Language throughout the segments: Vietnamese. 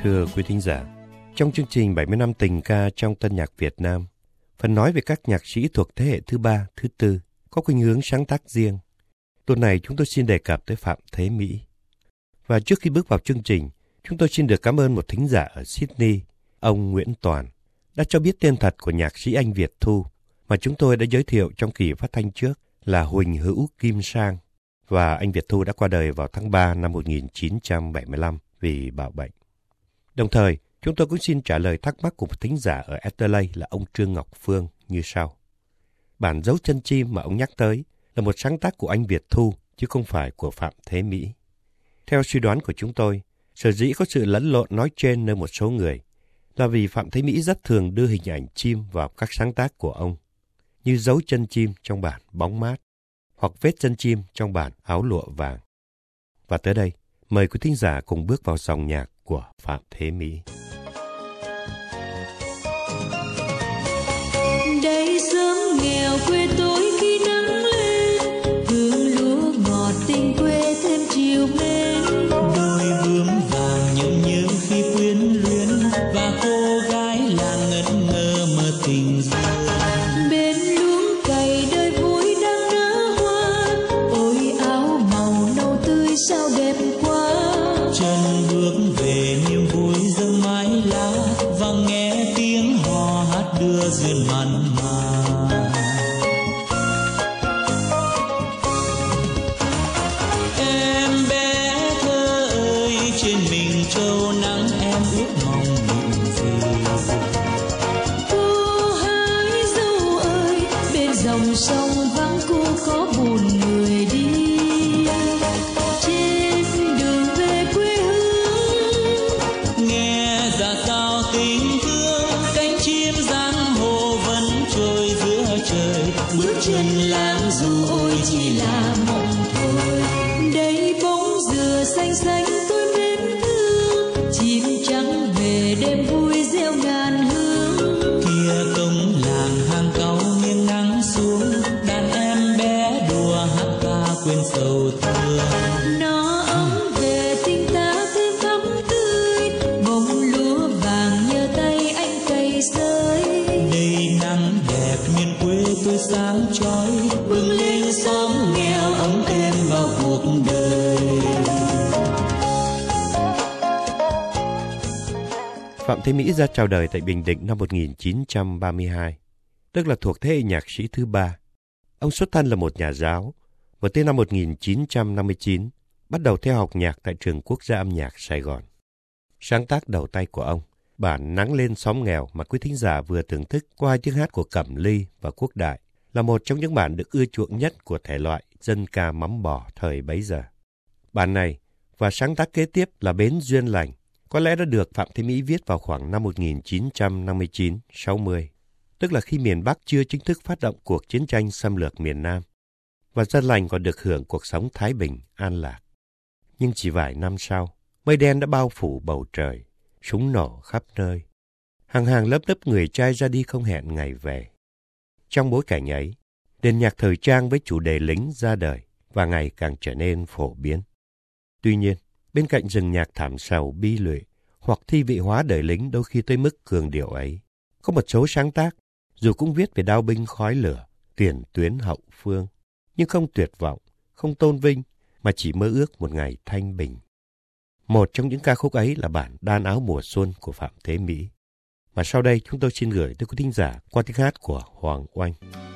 Thưa quý thính giả, trong chương trình 70 năm tình ca trong tân nhạc Việt Nam, phần nói về các nhạc sĩ thuộc thế hệ thứ ba, thứ tư, có khuynh hướng sáng tác riêng. Tuần này chúng tôi xin đề cập tới Phạm Thế Mỹ. Và trước khi bước vào chương trình, chúng tôi xin được cảm ơn một thính giả ở Sydney, ông Nguyễn Toàn, đã cho biết tên thật của nhạc sĩ Anh Việt Thu mà chúng tôi đã giới thiệu trong kỳ phát thanh trước là Huỳnh Hữu Kim Sang. Và anh Việt Thu đã qua đời vào tháng 3 năm 1975 vì bạo bệnh. Đồng thời, chúng tôi cũng xin trả lời thắc mắc của một thính giả ở Adelaide là ông Trương Ngọc Phương như sau. Bản Dấu Chân Chim mà ông nhắc tới là một sáng tác của anh Việt Thu chứ không phải của Phạm Thế Mỹ. Theo suy đoán của chúng tôi, sở dĩ có sự lẫn lộn nói trên nơi một số người là vì Phạm Thế Mỹ rất thường đưa hình ảnh chim vào các sáng tác của ông, như dấu chân chim trong bản Bóng Mát hoặc vết chân chim trong bản Áo Lụa Vàng. Và tới đây, mời quý thính giả cùng bước vào dòng nhạc của Phạm Thế Mỹ. Đây sớm nghèo quê tôi khi nắng lên, hương lúa ngọt tình quê thêm chiều mến. Đôi bướm vàng nhớ nhớ khi quyến luyến, và cô gái làng ngẩn ngơ mơ tình duyên. Bên luống cày đời vui đang nở hoa, ôi áo màu nâu tươi sao đẹp quá. Chân bước về niềm vui dâng mái lá, và nghe tiếng hò hát đưa duyên mặn mà. Em bé thơ ơi, trên mình châu nắng em ước mong những gì. Cô hái dâu ơi, bên dòng sông vắng cô có buồn người đi. Trên đường về quê hương, Nghe ra sao tình thương, cánh chim giang hồ vẫn trôi giữa trời. bước chân lãng du ôi chỉ là mộng thôi. Đây bóng dừa xanh xanh tôi mến thương, chim trắng về đêm vui reo ngàn hương. Kia cổng làng hang cáu nghiêng nắng xuống, đàn em bé đùa hát ca quên sầu thương. Nó ấm về tình ta thêm thắm tươi, bông lúa vàng nhờ tay anh cày sới. Đây nắng đẹp miền quê tôi sáng chói, bừng lên xóm nghèo ấm êm vào cuộc đời. Phạm Thế Mỹ ra chào đời tại Bình Định năm 1932, tức là thuộc thế hệ nhạc sĩ thứ ba. Ông xuất thân là một nhà giáo, và tới năm 1959 bắt đầu theo học nhạc tại Trường Quốc gia âm nhạc Sài Gòn. Sáng tác đầu tay của ông, bản Nắng Lên Xóm Nghèo mà quý thính giả vừa thưởng thức qua hai tiếng hát của Cẩm Ly và Quốc Đại, là một trong những bản được ưa chuộng nhất của thể loại dân ca mắm bò thời bấy giờ. Bản này và sáng tác kế tiếp là Bến Duyên Lành có lẽ đã được Phạm Thế Mỹ viết vào khoảng năm 1959-60, tức là khi miền Bắc chưa chính thức phát động cuộc chiến tranh xâm lược miền Nam, và dân lành còn được hưởng cuộc sống thái bình, an lạc. Nhưng chỉ vài năm sau, mây đen đã bao phủ bầu trời, súng nổ khắp nơi. Hàng hàng lớp lớp người trai ra đi không hẹn ngày về. Trong bối cảnh ấy, nền nhạc thời trang với chủ đề lính ra đời và ngày càng trở nên phổ biến. Tuy nhiên, bên cạnh rừng nhạc thảm sầu bi lụy hoặc thi vị hóa đời lính đôi khi tới mức cường điệu ấy, có một số sáng tác dù cũng viết về đao binh khói lửa, tiền tuyến hậu phương, nhưng không tuyệt vọng, không tôn vinh, mà chỉ mơ ước một ngày thanh bình. Một trong những ca khúc ấy là bản Đan Áo Mùa Xuân của Phạm Thế Mỹ, mà sau đây chúng tôi xin gửi tới quý thính giả qua tiếng hát của Hoàng Oanh.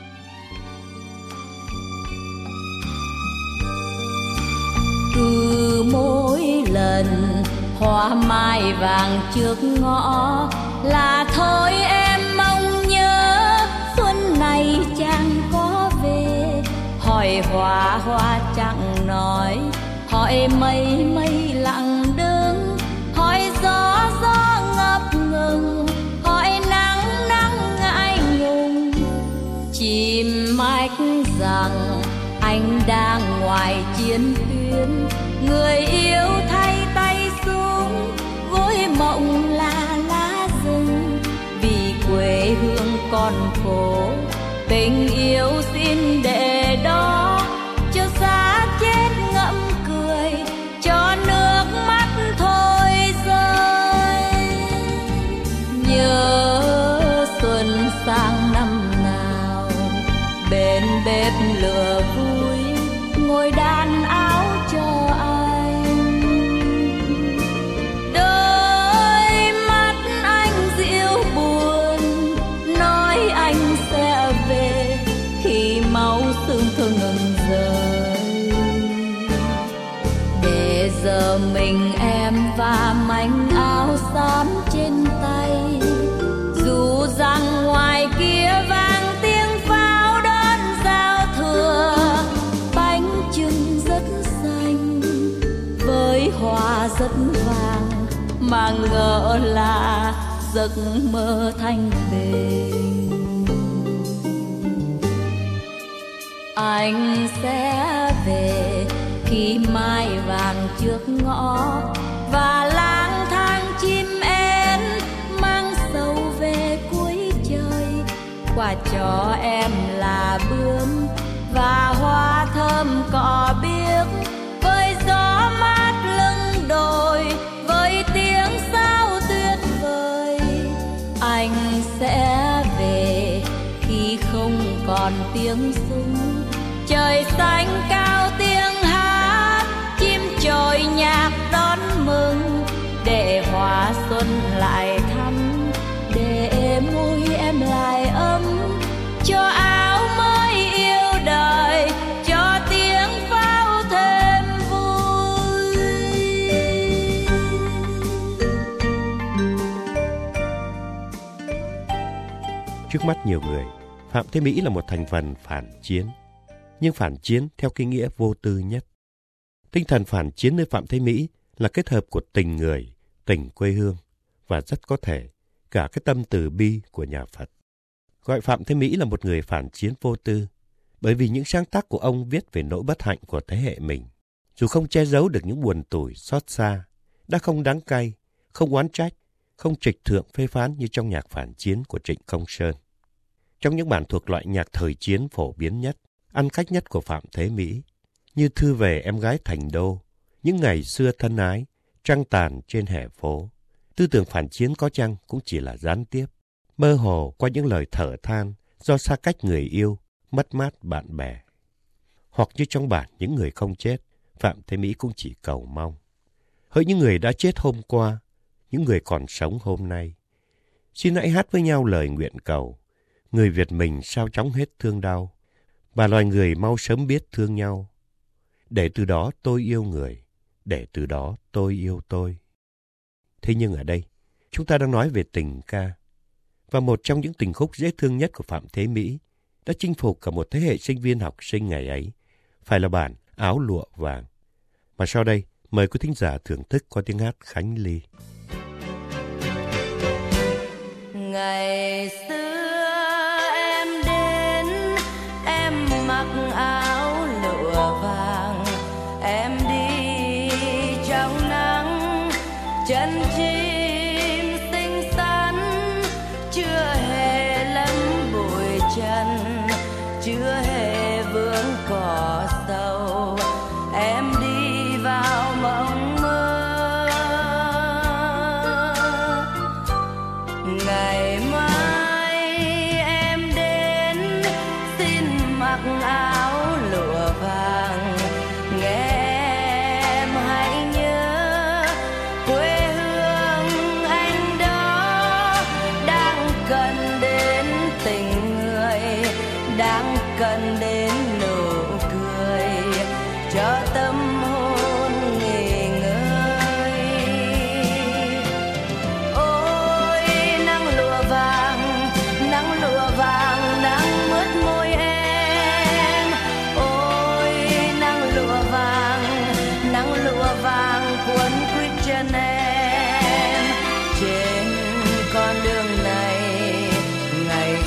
Cứ mỗi lần hoa mai vàng trước ngõ là thôi em mong nhớ xuân này chàng có về. Hỏi hoa hoa chẳng nói, hỏi mây mây lặng đứng, hỏi gió gió ngập ngừng, hỏi nắng nắng ngại ngùng. Chim mách rằng anh đang ngoài chiến tuyến, người yêu thay tay xuống, gối mộng là lá rừng. Vì quê hương còn khổ, tình yêu xin để đó, cho giá chết ngậm cười, cho nước mắt thôi rơi. mà ngỡ là giấc mơ thanh bình. Anh sẽ về khi mai vàng trước ngõ và lang thang chim én mang sầu về cuối trời. Quà cho em là bướm và hoa thơm cỏ biếc, với gió mát lưng đồi, với tiếng sao tuyệt vời. Anh sẽ về khi không còn tiếng súng, trời xanh cao tiếng hát, chim chồi nhạc đón mừng, để hoa xuân lại thắm, để môi em lại ấm, cho áo mới yêu đời, cho tiếng pháo thêm vui. Trước mắt nhiều người, Phạm Thế Mỹ là một thành phần phản chiến, nhưng phản chiến theo cái nghĩa vô tư nhất. Tinh thần phản chiến nơi Phạm Thế Mỹ là kết hợp của tình người, tình quê hương và rất có thể cả cái tâm từ bi của nhà Phật. Gọi Phạm Thế Mỹ là một người phản chiến vô tư, bởi vì những sáng tác của ông viết về nỗi bất hạnh của thế hệ mình. Dù không che giấu được những buồn tủi xót xa, đã không đắng cay, không oán trách, không trịch thượng phê phán như trong nhạc phản chiến của Trịnh Công Sơn. Trong những bản thuộc loại nhạc thời chiến phổ biến nhất, ăn khách nhất của Phạm Thế Mỹ, như Thư về em gái thành đô, Những ngày xưa thân ái, trăng tàn trên hè phố, tư tưởng phản chiến có chăng cũng chỉ là gián tiếp, mơ hồ qua những lời thở than do xa cách người yêu, mất mát bạn bè. Hoặc như trong bản Những người không chết, Phạm Thế Mỹ cũng chỉ cầu mong: hỡi những người đã chết hôm qua, những người còn sống hôm nay, xin hãy hát với nhau lời nguyện cầu, người Việt mình sao chóng hết thương đau, và loài người mau sớm biết thương nhau. Để từ đó tôi yêu người, để từ đó tôi yêu tôi. Thế nhưng ở đây, chúng ta đang nói về tình ca. Và một trong những tình khúc dễ thương nhất của Phạm Thế Mỹ đã chinh phục cả một thế hệ sinh viên học sinh ngày ấy, phải là bản Áo lụa vàng. Và sau đây, mời quý thính giả thưởng thức qua tiếng hát Khánh Ly. Ngày xưa em đến, em mặc áo lụa vàng, em đi trong nắng, chân chim xinh xắn, chưa hề lấm bụi trần, chưa hề vướng cỏ sâu. Em đi vào mộng mơ, ngày mai em đến, xin mặc áo lụa vàng, nghe em hãy nhớ quê hương anh đó, đang cần đến tình người, đang cần đến nụ cười, cho tâm hồn nghỉ ngơi. Ôi nắng lụa vàng, nắng mướt môi em. Ôi nắng lụa vàng cuốn quýt chân em. Trên con đường này ngày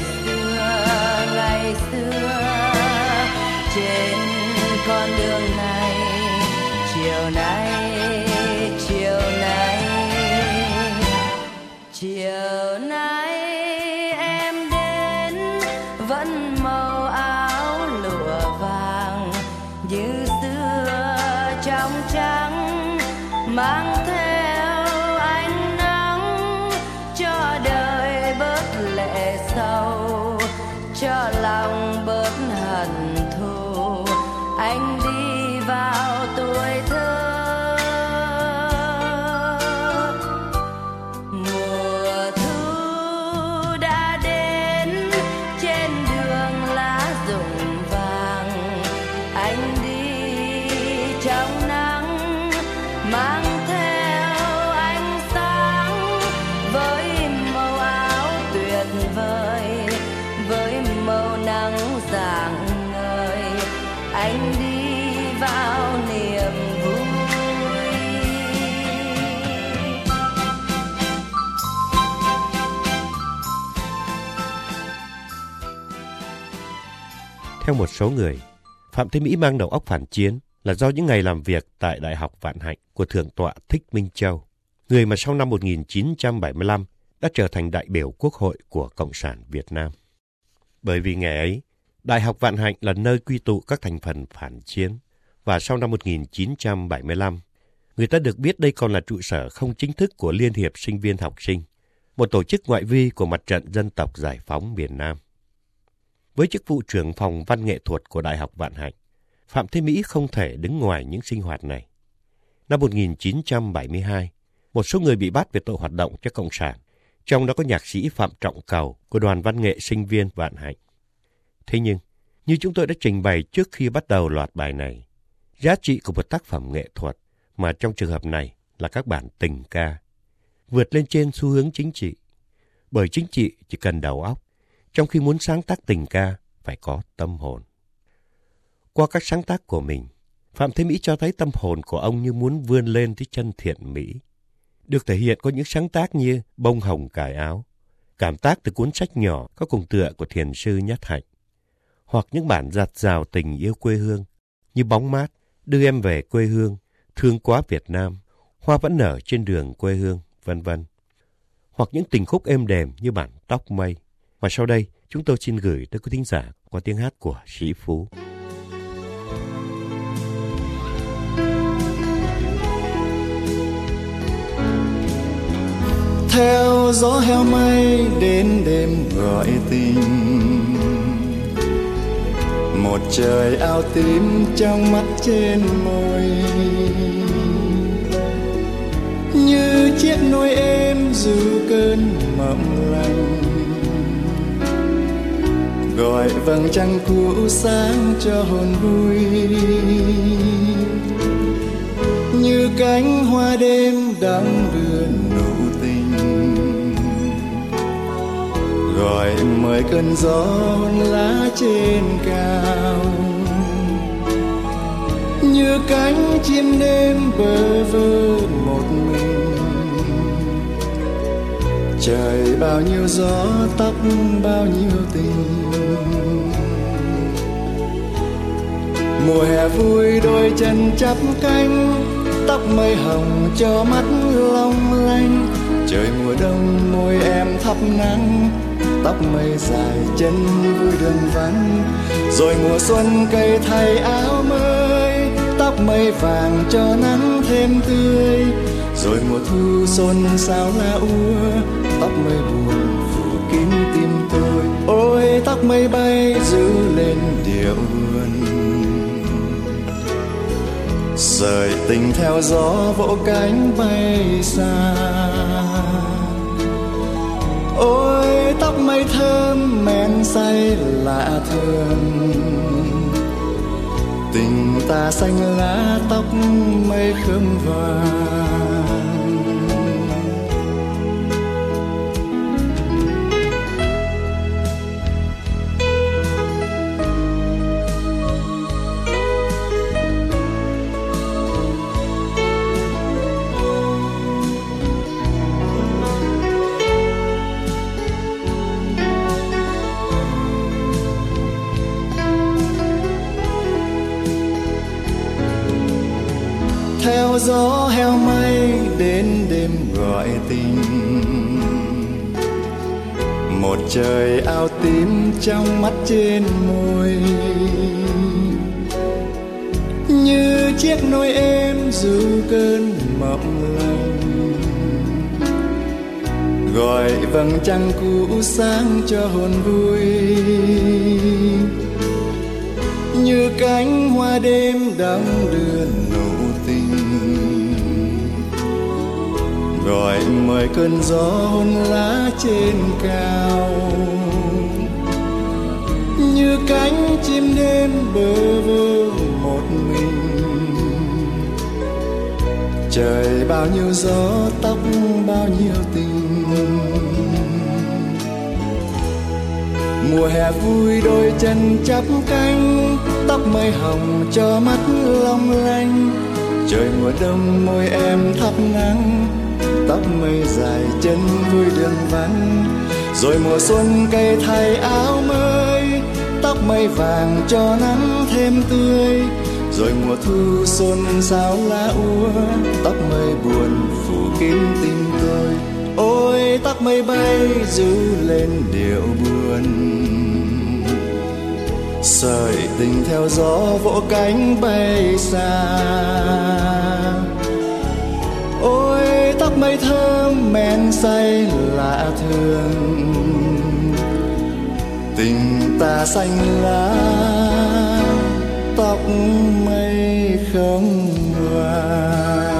xưa, trên con đường này chiều nay em đến, vẫn màu áo lụa vàng như xưa trong trắng, mang theo ánh nắng cho đời bớt lệ sầu, cho lòng bớt hận thù. Anh đi vào tuổi thơ, mùa thu Theo một số người, Phạm Thế Mỹ mang đầu óc phản chiến là do những ngày làm việc tại Đại học Vạn Hạnh của Thượng tọa Thích Minh Châu, người mà sau năm 1975 đã trở thành đại biểu Quốc hội của Cộng sản Việt Nam. Bởi vì ngày ấy, Đại học Vạn Hạnh là nơi quy tụ các thành phần phản chiến, và sau năm 1975, người ta được biết đây còn là trụ sở không chính thức của Liên hiệp Sinh viên Học sinh, một tổ chức ngoại vi của Mặt trận Dân tộc Giải phóng miền Nam. Với chức vụ trưởng phòng văn nghệ thuật của Đại học Vạn Hạnh, Phạm Thế Mỹ không thể đứng ngoài những sinh hoạt này. Năm 1972, một số người bị bắt về tội hoạt động cho Cộng sản, trong đó có nhạc sĩ Phạm Trọng Cầu của Đoàn Văn nghệ Sinh viên Vạn Hạnh. Thế nhưng, như chúng tôi đã trình bày trước khi bắt đầu loạt bài này, giá trị của một tác phẩm nghệ thuật, mà trong trường hợp này là các bản tình ca, vượt lên trên xu hướng chính trị. Bởi chính trị chỉ cần đầu óc, trong khi muốn sáng tác tình ca phải có tâm hồn. Qua các sáng tác của mình, Phạm Thế Mỹ cho thấy tâm hồn của ông như muốn vươn lên tới chân thiện mỹ. Được thể hiện có những sáng tác như Bông hồng cài áo, cảm tác từ cuốn sách nhỏ có cùng tựa của thiền sư Nhất Hạnh, hoặc những bản dạt dào tình yêu quê hương như Bóng mát, Đưa em về quê hương, Thương quá Việt Nam, Hoa vẫn nở trên đường quê hương, vân vân. Hoặc những tình khúc êm đềm như bản Tóc mây. Và sau đây, chúng tôi xin gửi tới quý thính giả qua tiếng hát của Sĩ Phú. Theo gió heo mây đến đêm gọi tình, một trời ao tím trong mắt trên môi, như chiếc nôi êm dù cơn mộng lành, gọi vầng trăng cũ sáng cho hồn vui, như cánh hoa đêm đong đưa nụ tình, gọi mời cơn gió hôn lá trên cao, như cánh chim đêm bơ vơ một mình. Trời bao nhiêu gió, tóc bao nhiêu tình, mùa hè vui đôi chân chắp cánh, tóc mây hồng cho mắt long lanh. Trời mùa đông môi em thắp nắng, tóc mây dài chân vui đường vắng. Rồi mùa xuân cây thay áo mới, tóc mây vàng cho nắng thêm tươi. Rồi mùa thu xuân sao lá úa, tóc mây buồn phủ kín tim tôi. Ôi tóc mây bay giữ lên điệu buồn, sợi tình theo gió vỗ cánh bay xa. Ôi tóc mây thơm men say lạ thường, tình ta xanh lá tóc mây khóm vàng. Theo gió heo mây đến đêm gọi tình, một trời ao tím trong mắt trên môi, như chiếc nôi êm dù cơn mộng lành, gọi vầng trăng cũ sáng cho hồn vui, như cánh hoa đêm đong đưa nụ tình, gọi mời cơn gió hôn lá trên cao, như cánh chim đêm bơ vơ một mình. Trời bao nhiêu gió, tóc bao nhiêu tình, mùa hè vui đôi chân chắp cánh, tóc mây hồng cho mắt long lanh. Trời mùa đông môi em thắp nắng, tóc mây dài chân vui đường vắng. Rồi mùa xuân cây thay áo mới, tóc tóc mây vàng cho nắng thêm tươi, rồi mùa thu xuân sao lá úa, tóc mây buồn phủ kín tim tôi. Ôi tóc mây bay ru lên điệu buồn, sợi tình theo gió vỗ cánh bay xa. Ôi tóc mây thơm men say lạ thường, tình ta xanh lá tóc mây không vàng.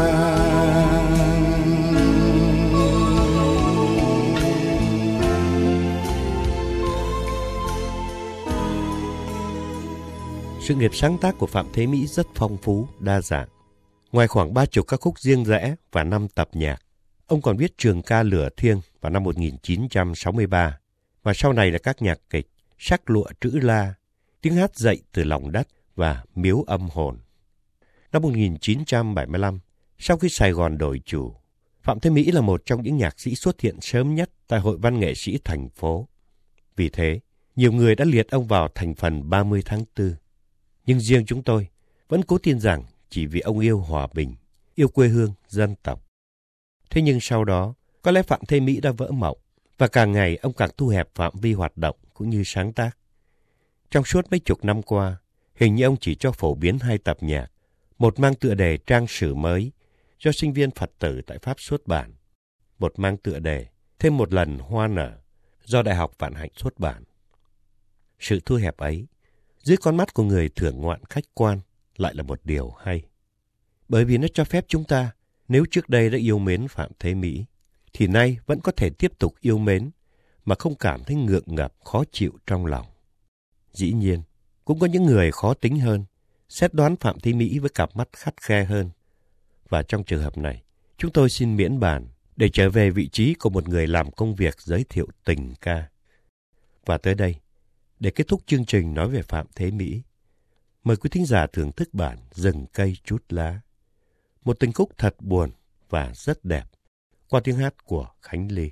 Sự nghiệp sáng tác của Phạm Thế Mỹ rất phong phú, đa dạng. Ngoài khoảng 30 ca khúc riêng rẽ và 5 tập nhạc, ông còn viết trường ca Lửa Thiêng vào năm 1963, và sau này là các nhạc kịch Sắc Lụa Trữ La, Tiếng Hát Dậy Từ Lòng Đất và Miếu Âm Hồn. Năm 1975, sau khi Sài Gòn đổi chủ, Phạm Thế Mỹ là một trong những nhạc sĩ xuất hiện sớm nhất tại Hội Văn nghệ sĩ thành phố. Vì thế, nhiều người đã liệt ông vào thành phần 30 tháng 4. Nhưng riêng chúng tôi vẫn cố tin rằng chỉ vì ông yêu hòa bình, yêu quê hương, dân tộc. Thế nhưng sau đó, có lẽ Phạm Thế Mỹ đã vỡ mộng, và càng ngày ông càng thu hẹp phạm vi hoạt động cũng như sáng tác. Trong suốt mấy chục năm qua, hình như ông chỉ cho phổ biến 2 tập nhạc, một mang tựa đề Trang sử mới do sinh viên Phật tử tại Pháp xuất bản, một mang tựa đề Thêm một lần hoa nở do Đại học Vạn Hạnh xuất bản. Sự thu hẹp ấy, dưới con mắt của người thưởng ngoạn khách quan, lại là một điều hay. Bởi vì nó cho phép chúng ta, nếu trước đây đã yêu mến Phạm Thế Mỹ, thì nay vẫn có thể tiếp tục yêu mến mà không cảm thấy ngượng ngập, khó chịu trong lòng. Dĩ nhiên, cũng có những người khó tính hơn, xét đoán Phạm Thế Mỹ với cặp mắt khắt khe hơn. Và trong trường hợp này, chúng tôi xin miễn bàn để trở về vị trí của một người làm công việc giới thiệu tình ca. Và tới đây, để kết thúc chương trình nói về Phạm Thế Mỹ, mời quý thính giả thưởng thức bản Rừng Cây Chút Lá, một tình khúc thật buồn và rất đẹp, qua tiếng hát của Khánh Ly.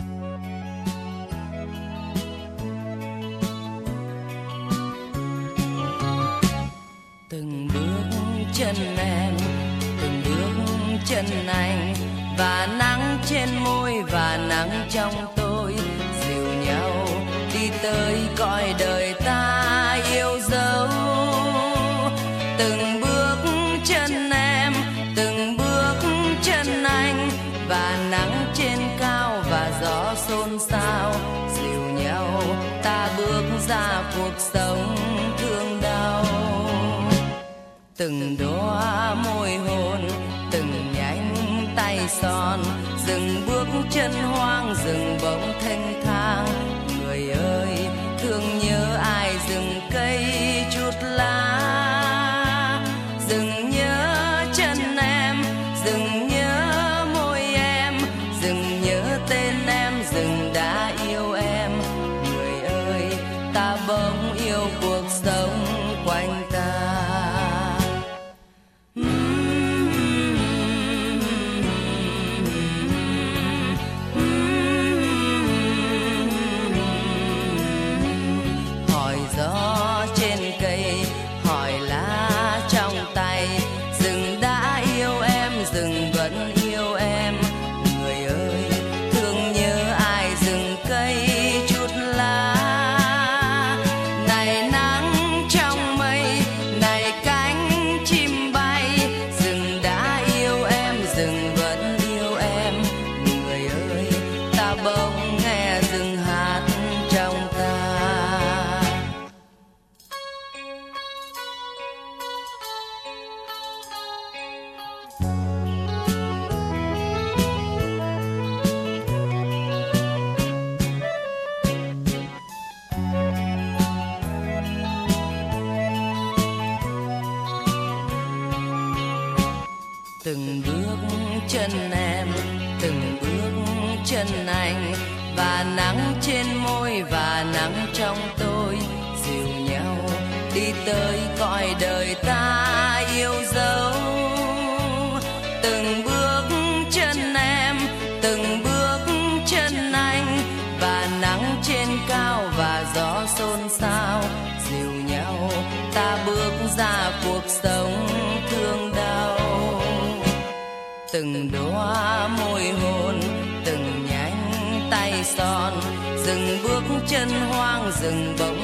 Từng bước chân em, từng bước chân anh, và nắng trên môi và nắng trong tôi dìu nhau đi tới cõi đời ta yêu dấu. Từng bước chân em, từng bước chân anh, và nắng trên cao và gió xôn xao dìu nhau ta bước ra cuộc sống thương đau. Từng đóa môi hôn, từng nhánh tay son, dừng bước chân hoang, dừng bỗng thênh thang. Người ơi, thương nhớ ai rừng cây chút lá, dừng nhớ chân em, dừng nhớ môi em, dừng nhớ tên em, dừng đã yêu em. Người ơi, ta bỗng yêu cuộc sống quanh ta. Từng bước chân em, từng bước chân anh, và nắng trên môi và nắng trong tôi dìu nhau đi tới cõi đời ta yêu dấu. Từng bước chân em, từng bước chân anh, và nắng trên cao và gió xôn xao son, dừng bước chân hoang, dừng bỗng